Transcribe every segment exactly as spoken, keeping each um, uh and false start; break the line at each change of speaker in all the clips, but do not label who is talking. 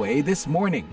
A This Morning.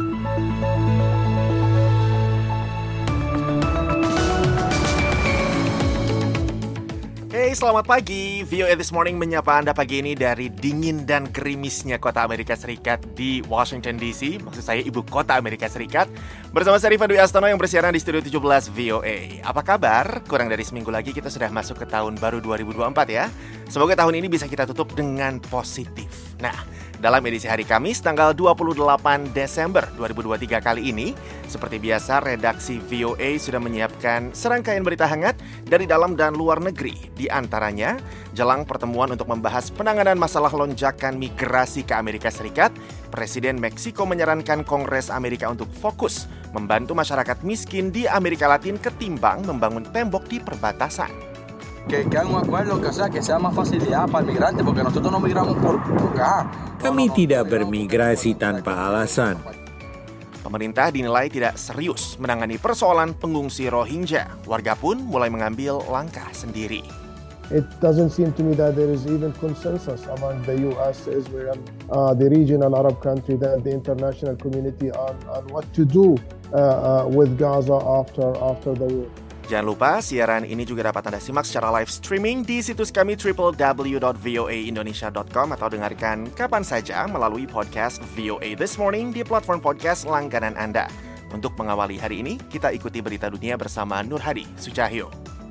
Hey, selamat pagi. V O A This Morning menyapa Anda pagi ini dari dingin dan gerimisnya kota Amerika Serikat di Washington D C. Maksud saya ibu kota Amerika Serikat. Bersama saya Rifa Dwi Astono yang bersiaran di Studio tujuh belas V O A. Apa kabar? Kurang dari seminggu lagi kita sudah masuk ke tahun baru dua ribu dua puluh empat ya. Semoga tahun ini bisa kita tutup dengan positif. Nah, dalam edisi hari Kamis tanggal dua puluh delapan Desember dua ribu dua puluh tiga kali ini, seperti biasa redaksi V O A sudah menyiapkan serangkaian berita hangat dari dalam dan luar negeri. Di antaranya, jelang pertemuan untuk membahas penanganan masalah lonjakan migrasi ke Amerika Serikat, Presiden Meksiko menyarankan Kongres Amerika untuk fokus membantu masyarakat miskin di Amerika Latin ketimbang membangun tembok di perbatasan.
Que, que hagan un acuerdo, que sea, que sea más facilidad para el migrante, porque nosotros no migramos por acá.
Kami tidak bermigrasi tanpa alasan.
Pemerintah dinilai tidak serius menangani persoalan pengungsi Rohingya. Warga pun mulai mengambil langkah sendiri.
It doesn't seem to me that there is even consensus among the U S, Israel, uh, the regional Arab country, and the international community on, on what to do uh, uh, with Gaza after after the war.
Jangan lupa, siaran ini juga dapat Anda simak secara live streaming di situs kami double-u double-u double-u dot v o a indonesia dot com atau dengarkan kapan saja melalui podcast V O A This Morning di platform podcast langganan Anda. Untuk mengawali hari ini, kita ikuti berita dunia bersama Nur Hadi Sucahyo.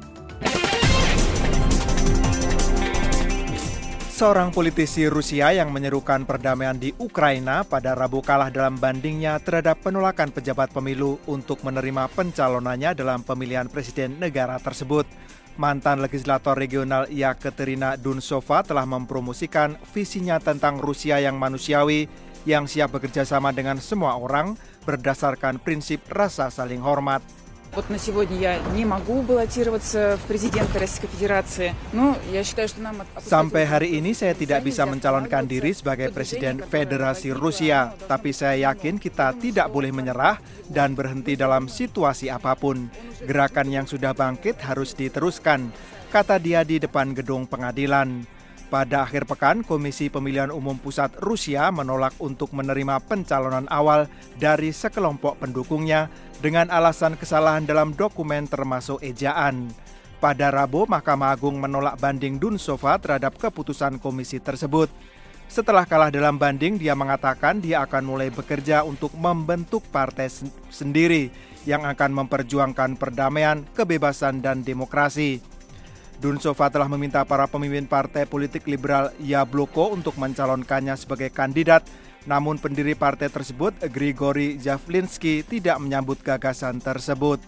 Seorang politisi Rusia yang menyerukan perdamaian di Ukraina pada Rabu kalah dalam bandingnya terhadap penolakan pejabat pemilu untuk menerima pencalonannya dalam pemilihan presiden negara tersebut. Mantan legislator regional Yekaterina Dunsova telah mempromosikan visinya tentang Rusia yang manusiawi, yang siap bekerja sama dengan semua orang berdasarkan prinsip rasa saling hormat.
Вот на сегодня я не могу баллотироваться в президенты Российской Федерации. Но я считаю, что нам
Sampai hari ini saya tidak bisa mencalonkan diri sebagai presiden Federasi Rusia, tapi saya yakin kita tidak boleh menyerah dan berhenti dalam situasi apapun. Gerakan yang sudah bangkit harus diteruskan, kata dia di depan gedung pengadilan. Pada akhir pekan, Komisi Pemilihan Umum Pusat Rusia menolak untuk menerima pencalonan awal dari sekelompok pendukungnya dengan alasan kesalahan dalam dokumen termasuk ejaan. Pada Rabu, Mahkamah Agung menolak banding Dunsova terhadap keputusan komisi tersebut. Setelah kalah dalam banding, dia mengatakan dia akan mulai bekerja untuk membentuk partai sendiri yang akan memperjuangkan perdamaian, kebebasan, dan demokrasi. Dunsova telah meminta para pemimpin partai politik liberal Yabloko untuk mencalonkannya sebagai kandidat, namun pendiri partai tersebut, Grigory Javlinsky, tidak menyambut gagasan tersebut.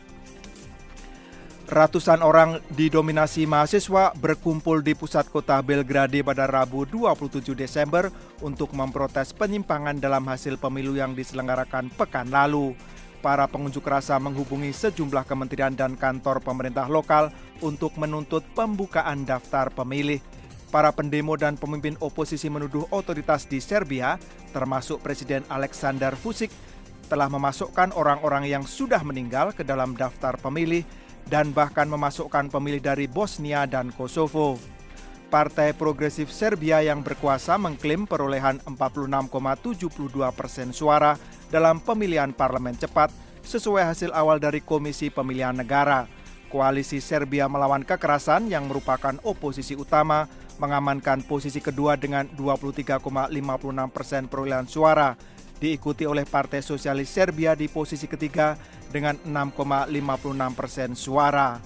Ratusan orang didominasi mahasiswa berkumpul di pusat kota Belgrade pada Rabu dua puluh tujuh Desember untuk memprotes penyimpangan dalam hasil pemilu yang diselenggarakan pekan lalu. Para pengunjuk rasa menghubungi sejumlah kementerian dan kantor pemerintah lokal untuk menuntut pembukaan daftar pemilih. Para pendemo dan pemimpin oposisi menuduh otoritas di Serbia, termasuk Presiden Aleksandar Vučić, telah memasukkan orang-orang yang sudah meninggal ke dalam daftar pemilih dan bahkan memasukkan pemilih dari Bosnia dan Kosovo. Partai Progresif Serbia yang berkuasa mengklaim perolehan empat puluh enam koma tujuh dua persen suara dalam pemilihan parlemen cepat sesuai hasil awal dari Komisi Pemilihan Negara. Koalisi Serbia Melawan Kekerasan yang merupakan oposisi utama mengamankan posisi kedua dengan dua puluh tiga koma lima enam persen perolehan suara. Diikuti oleh Partai Sosialis Serbia di posisi ketiga dengan enam koma lima enam persen suara.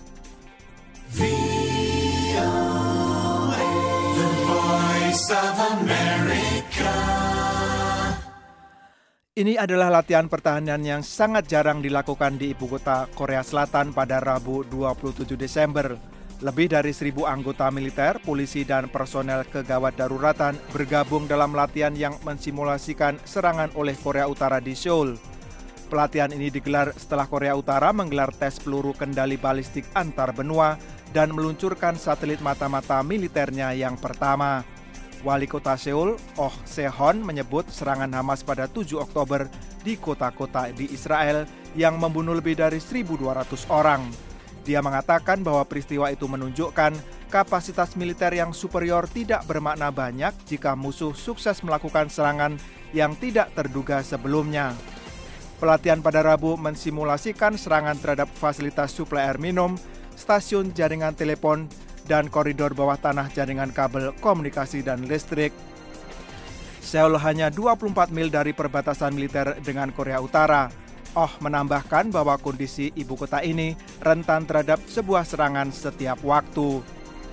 Ini adalah latihan pertahanan yang sangat jarang dilakukan di ibu kota Korea Selatan pada Rabu dua puluh tujuh Desember. Lebih dari seribu anggota militer, polisi, dan personel kegawat daruratan bergabung dalam latihan yang mensimulasikan serangan oleh Korea Utara di Seoul. Pelatihan ini digelar setelah Korea Utara menggelar tes peluru kendali balistik antar benua dan meluncurkan satelit mata-mata militernya yang pertama. Wali kota Seoul, Oh Se-hon, menyebut serangan Hamas pada tujuh Oktober di kota-kota di Israel yang membunuh lebih dari seribu dua ratus orang. Dia mengatakan bahwa peristiwa itu menunjukkan kapasitas militer yang superior tidak bermakna banyak jika musuh sukses melakukan serangan yang tidak terduga sebelumnya. Pelatihan pada Rabu mensimulasikan serangan terhadap fasilitas suplai air minum, stasiun jaringan telepon, dan koridor bawah tanah jaringan kabel komunikasi dan listrik. Seoul hanya dua puluh empat mil dari perbatasan militer dengan Korea Utara. Oh menambahkan bahwa kondisi ibu kota ini rentan terhadap sebuah serangan setiap waktu.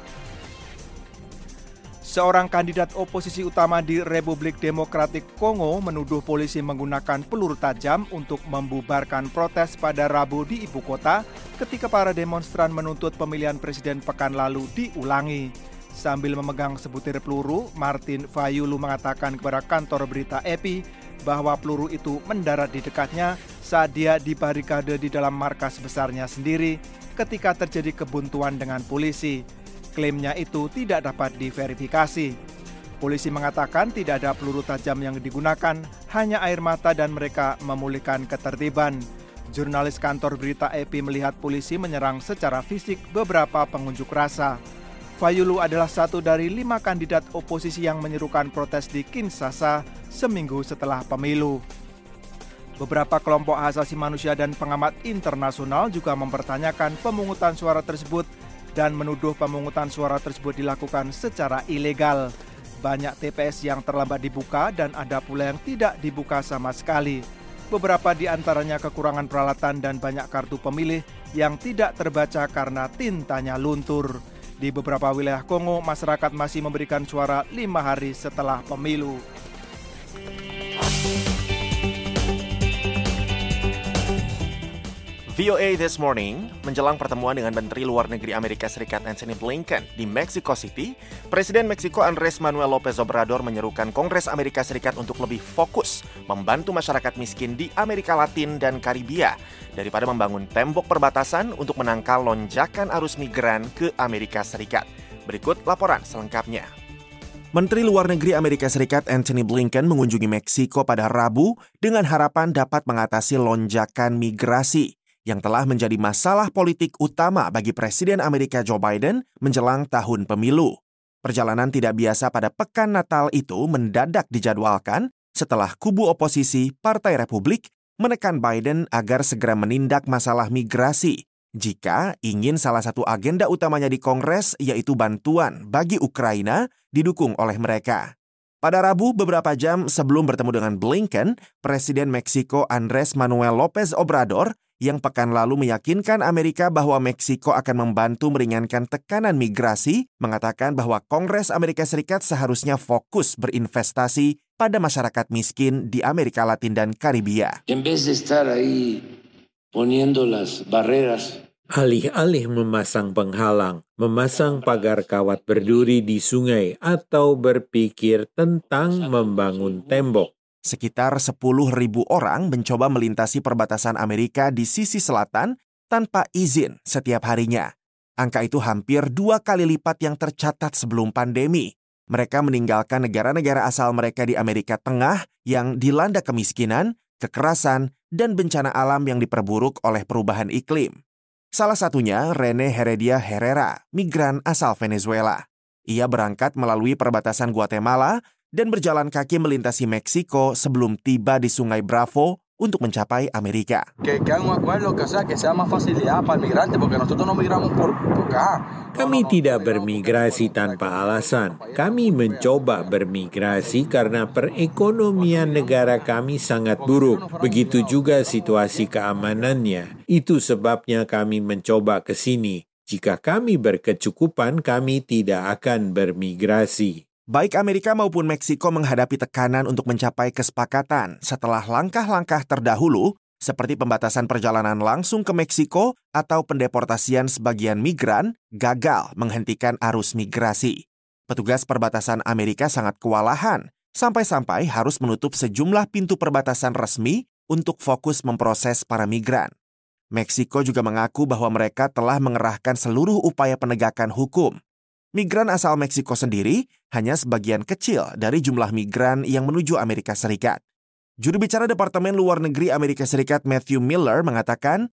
Seorang kandidat oposisi utama di Republik Demokratik Kongo menuduh polisi menggunakan peluru tajam untuk membubarkan protes pada Rabu di ibu kota ketika para demonstran menuntut pemilihan presiden pekan lalu diulangi. Sambil memegang sebutir peluru, Martin Fayulu mengatakan kepada kantor berita A P bahwa peluru itu mendarat di dekatnya saat dia dibarikade di dalam markas besarnya sendiri ketika terjadi kebuntuan dengan polisi. Klaimnya itu tidak dapat diverifikasi. Polisi mengatakan tidak ada peluru tajam yang digunakan, hanya air mata dan mereka memulihkan ketertiban. Jurnalis kantor berita A P melihat polisi menyerang secara fisik beberapa pengunjuk rasa. Fayulu adalah satu dari lima kandidat oposisi yang menyerukan protes di Kinshasa seminggu setelah pemilu. Beberapa kelompok hak asasi manusia dan pengamat internasional juga mempertanyakan pemungutan suara tersebut dan menuduh pemungutan suara tersebut dilakukan secara ilegal. Banyak T P S yang terlambat dibuka dan ada pula yang tidak dibuka sama sekali. Beberapa di antaranya kekurangan peralatan dan banyak kartu pemilih yang tidak terbaca karena tintanya luntur. Di beberapa wilayah Kongo, masyarakat masih memberikan suara lima hari setelah pemilu.
V O A This Morning, menjelang pertemuan dengan Menteri Luar Negeri Amerika Serikat Antony Blinken di Mexico City, Presiden Meksiko Andrés Manuel López Obrador menyerukan Kongres Amerika Serikat untuk lebih fokus membantu masyarakat miskin di Amerika Latin dan Karibia daripada membangun tembok perbatasan untuk menangkal lonjakan arus migran ke Amerika Serikat. Berikut laporan selengkapnya. Menteri Luar Negeri Amerika Serikat Antony Blinken mengunjungi Meksiko pada Rabu dengan harapan dapat mengatasi lonjakan migrasi yang telah menjadi masalah politik utama bagi Presiden Amerika Joe Biden menjelang tahun pemilu. Perjalanan tidak biasa pada pekan Natal itu mendadak dijadwalkan setelah kubu oposisi Partai Republik menekan Biden agar segera menindak masalah migrasi jika ingin salah satu agenda utamanya di Kongres yaitu bantuan bagi Ukraina didukung oleh mereka. Pada Rabu, beberapa jam sebelum bertemu dengan Blinken, Presiden Meksiko Andrés Manuel López Obrador yang pekan lalu meyakinkan Amerika bahwa Meksiko akan membantu meringankan tekanan migrasi, mengatakan bahwa Kongres Amerika Serikat seharusnya fokus berinvestasi pada masyarakat miskin di Amerika Latin dan Karibia.
En vez de estar ahí poniendo las barreras,
alih-alih memasang penghalang, memasang pagar kawat berduri di sungai, atau berpikir tentang membangun tembok.
Sekitar sepuluh ribu orang mencoba melintasi perbatasan Amerika di sisi selatan tanpa izin setiap harinya. Angka itu hampir dua kali lipat yang tercatat sebelum pandemi. Mereka meninggalkan negara-negara asal mereka di Amerika Tengah yang dilanda kemiskinan, kekerasan, dan bencana alam yang diperburuk oleh perubahan iklim. Salah satunya Rene Heredia Herrera, migran asal Venezuela. Ia berangkat melalui perbatasan Guatemala dan berjalan kaki melintasi Meksiko sebelum tiba di Sungai Bravo untuk mencapai Amerika.
Que, que hagan un acuerdo, que sea, que sea más facilidad para el migrante, porque nosotros no migramos por, por acá.
Kami tidak bermigrasi tanpa alasan. Kami mencoba bermigrasi karena perekonomian negara kami sangat buruk. Begitu juga situasi keamanannya. Itu sebabnya kami mencoba ke sini. Jika kami berkecukupan, kami tidak akan bermigrasi.
Baik Amerika maupun Meksiko menghadapi tekanan untuk mencapai kesepakatan setelah langkah-langkah terdahulu seperti pembatasan perjalanan langsung ke Meksiko atau pendeportasian sebagian migran gagal menghentikan arus migrasi. Petugas perbatasan Amerika sangat kewalahan sampai-sampai harus menutup sejumlah pintu perbatasan resmi untuk fokus memproses para migran. Meksiko juga mengaku bahwa mereka telah mengerahkan seluruh upaya penegakan hukum. Migran asal Meksiko sendiri hanya sebagian kecil dari jumlah migran yang menuju Amerika Serikat. Juru bicara Departemen Luar Negeri Amerika Serikat Matthew Miller mengatakan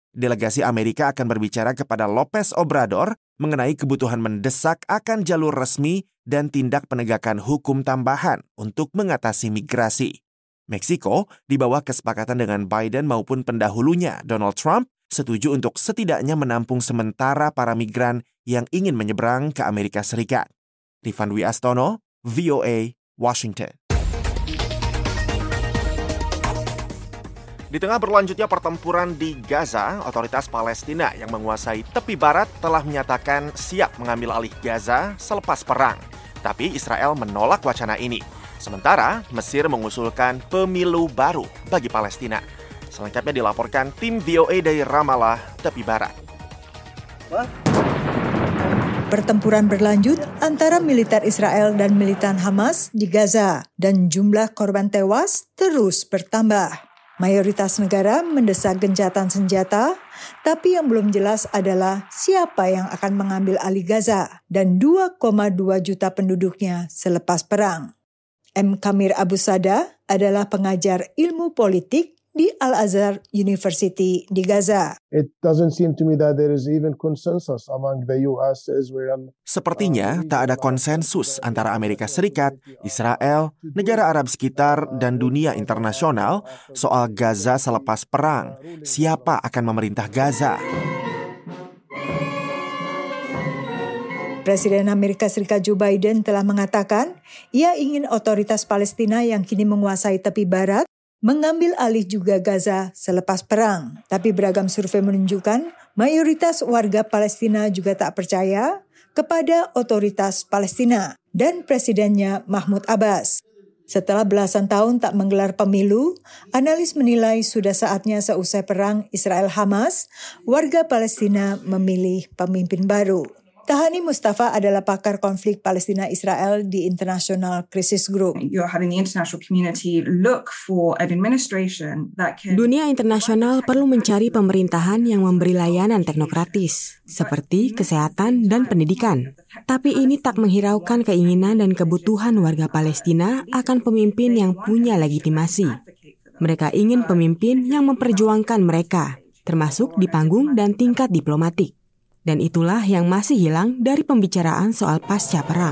delegasi Amerika akan berbicara kepada López Obrador mengenai kebutuhan mendesak akan jalur resmi dan tindak penegakan hukum tambahan untuk mengatasi migrasi. Meksiko, di bawah kesepakatan dengan Biden maupun pendahulunya Donald Trump, setuju untuk setidaknya menampung sementara para migran yang ingin menyeberang ke Amerika Serikat. Rifan Dwi Astono, V O A, Washington. Di tengah berlanjutnya pertempuran di Gaza, otoritas Palestina yang menguasai tepi barat telah menyatakan siap mengambil alih Gaza selepas perang. Tapi Israel menolak wacana ini. Sementara Mesir mengusulkan pemilu baru bagi Palestina. Selengkapnya dilaporkan tim V O A dari Ramallah, tepi barat.
Pertempuran berlanjut antara militer Israel dan militan Hamas di Gaza dan jumlah korban tewas terus bertambah. Mayoritas negara mendesak gencatan senjata, tapi yang belum jelas adalah siapa yang akan mengambil alih Gaza dan dua koma dua juta penduduknya selepas perang. M. Kamir Abu Sada adalah pengajar ilmu politik di Al-Azhar University di Gaza.
It doesn't seem to me that there is even consensus among the U S, Israel.
Sepertinya tak ada konsensus antara Amerika Serikat, Israel, negara Arab sekitar, dan dunia internasional soal Gaza selepas perang. Siapa akan memerintah Gaza?
Presiden Amerika Serikat Joe Biden telah mengatakan ia ingin otoritas Palestina yang kini menguasai tepi barat mengambil alih juga Gaza selepas perang. Tapi beragam survei menunjukkan mayoritas warga Palestina juga tak percaya kepada otoritas Palestina dan presidennya Mahmud Abbas. Setelah belasan tahun tak menggelar pemilu, analis menilai sudah saatnya seusai perang Israel-Hamas, warga Palestina memilih pemimpin baru. Tahani Mustafa adalah pakar konflik Palestina-Israel di International Crisis Group.
Dunia internasional perlu mencari pemerintahan yang memberi layanan teknokratis, seperti kesehatan dan pendidikan. Tapi ini tak menghiraukan keinginan dan kebutuhan warga Palestina akan pemimpin yang punya legitimasi. Mereka ingin pemimpin yang memperjuangkan mereka, termasuk di panggung dan tingkat diplomatik. Dan itulah yang masih hilang dari pembicaraan soal pasca perang.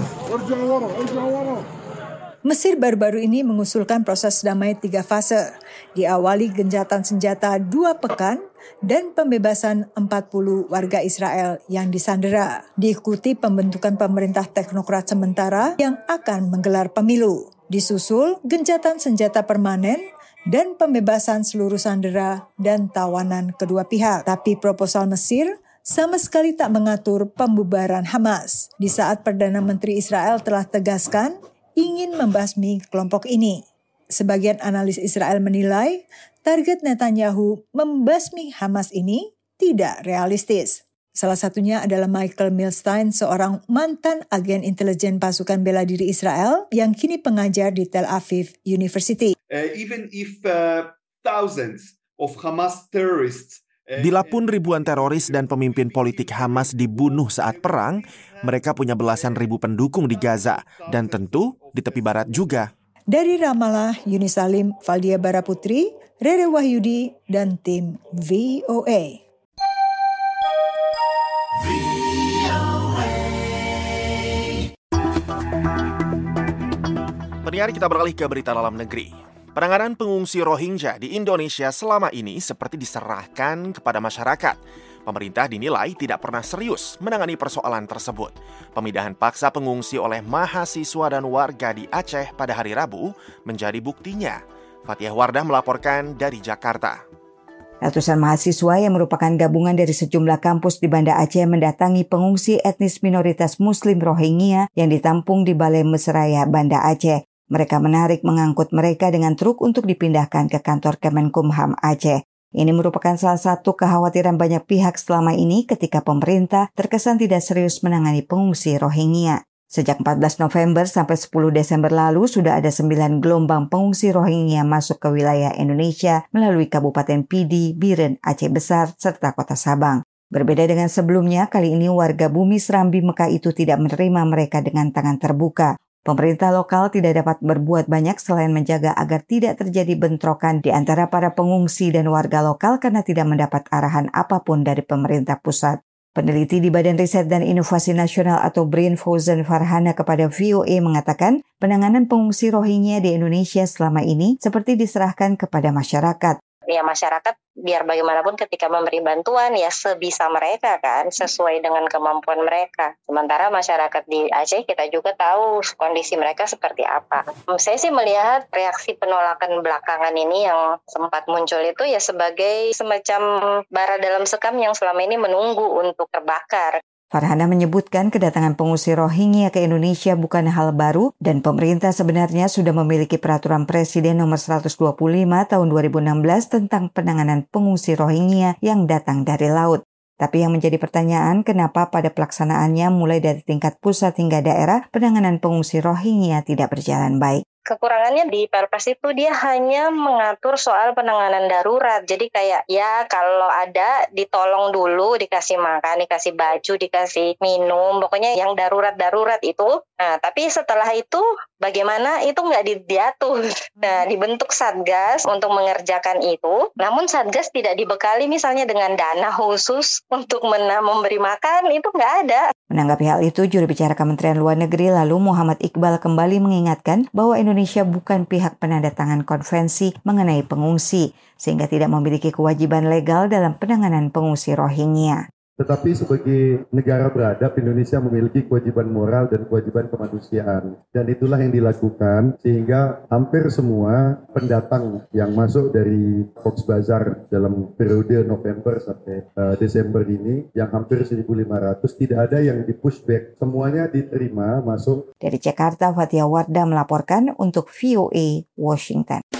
Mesir baru-baru ini mengusulkan proses damai tiga fase. Diawali gencatan senjata dua pekan dan pembebasan empat puluh warga Israel yang disandera. Diikuti pembentukan pemerintah teknokrat sementara yang akan menggelar pemilu. Disusul gencatan senjata permanen dan pembebasan seluruh sandera dan tawanan kedua pihak. Tapi proposal Mesir sama sekali tak mengatur pembubaran Hamas, di saat Perdana Menteri Israel telah tegaskan ingin membasmi kelompok ini. Sebagian analis Israel menilai target Netanyahu membasmi Hamas ini tidak realistis. Salah satunya adalah Michael Milstein, seorang mantan agen intelijen pasukan bela diri Israel yang kini pengajar di Tel Aviv University.
Uh, even if uh, thousands of Hamas terrorists
Bila pun ribuan teroris dan pemimpin politik Hamas dibunuh saat perang, mereka punya belasan ribu pendukung di Gaza, dan tentu di tepi barat juga.
Dari Ramallah, Yuni Salim, Valdia Baraputri, Rere Wahyudi, dan tim V O A.
Pendengar, kita beralih ke berita dalam negeri. Penanganan pengungsi Rohingya di Indonesia selama ini seperti diserahkan kepada masyarakat. Pemerintah dinilai tidak pernah serius menangani persoalan tersebut. Pemindahan paksa pengungsi oleh mahasiswa dan warga di Aceh pada hari Rabu menjadi buktinya. Fatihah Wardah melaporkan dari Jakarta.
Ratusan mahasiswa yang merupakan gabungan dari sejumlah kampus di Banda Aceh mendatangi pengungsi etnis minoritas Muslim Rohingya yang ditampung di Balai Mesraya, Banda Aceh. Mereka menarik mengangkut mereka dengan truk untuk dipindahkan ke kantor Kemenkumham Aceh. Ini merupakan salah satu kekhawatiran banyak pihak selama ini ketika pemerintah terkesan tidak serius menangani pengungsi Rohingya. Sejak empat belas November sampai sepuluh Desember lalu sudah ada sembilan gelombang pengungsi Rohingya masuk ke wilayah Indonesia melalui Kabupaten Pidi, Biren, Aceh Besar, serta Kota Sabang. Berbeda dengan sebelumnya, kali ini warga bumi Serambi Mekah itu tidak menerima mereka dengan tangan terbuka. Pemerintah lokal tidak dapat berbuat banyak selain menjaga agar tidak terjadi bentrokan di antara para pengungsi dan warga lokal karena tidak mendapat arahan apapun dari pemerintah pusat. Peneliti di Badan Riset dan Inovasi Nasional atau BRIN Fauzan Farhana kepada V O A mengatakan penanganan pengungsi Rohingya di Indonesia selama ini seperti diserahkan kepada masyarakat.
Ya masyarakat biar bagaimanapun ketika memberi bantuan ya sebisa mereka kan, sesuai dengan kemampuan mereka. Sementara masyarakat di Aceh kita juga tahu kondisi mereka seperti apa. Saya sih melihat reaksi penolakan belakangan ini yang sempat muncul itu ya sebagai semacam bara dalam sekam yang selama ini menunggu untuk terbakar.
Farhana menyebutkan kedatangan pengungsi Rohingya ke Indonesia bukan hal baru dan pemerintah sebenarnya sudah memiliki peraturan Presiden nomor seratus dua puluh lima tahun dua ribu enam belas tentang penanganan pengungsi Rohingya yang datang dari laut. Tapi yang menjadi pertanyaan, kenapa pada pelaksanaannya mulai dari tingkat pusat hingga daerah, penanganan pengungsi Rohingya tidak berjalan baik.
Kekurangannya di Perpres itu dia hanya mengatur soal penanganan darurat. Jadi kayak ya kalau ada ditolong dulu, dikasih makan, dikasih baju, dikasih minum. Pokoknya yang darurat-darurat itu. Nah tapi setelah itu bagaimana itu nggak diatur. Nah dibentuk Satgas untuk mengerjakan itu. Namun Satgas tidak dibekali misalnya dengan dana khusus untuk memberi makan, itu nggak ada.
Menanggapi hal itu, juru bicara Kementerian Luar Negeri lalu Muhammad Iqbal kembali mengingatkan bahwa Indonesia Indonesia bukan pihak penandatangan konvensi mengenai pengungsi, sehingga tidak memiliki kewajiban legal dalam penanganan pengungsi Rohingya.
Tetapi sebagai negara beradab, Indonesia memiliki kewajiban moral dan kewajiban kemanusiaan. Dan itulah yang dilakukan, sehingga hampir semua pendatang yang masuk dari Cox's Bazar dalam periode November sampai uh, Desember ini, yang hampir seribu lima ratus, tidak ada yang di-pushback. Semuanya diterima masuk.
Dari Jakarta, Fathia Wardah melaporkan untuk V O A Washington.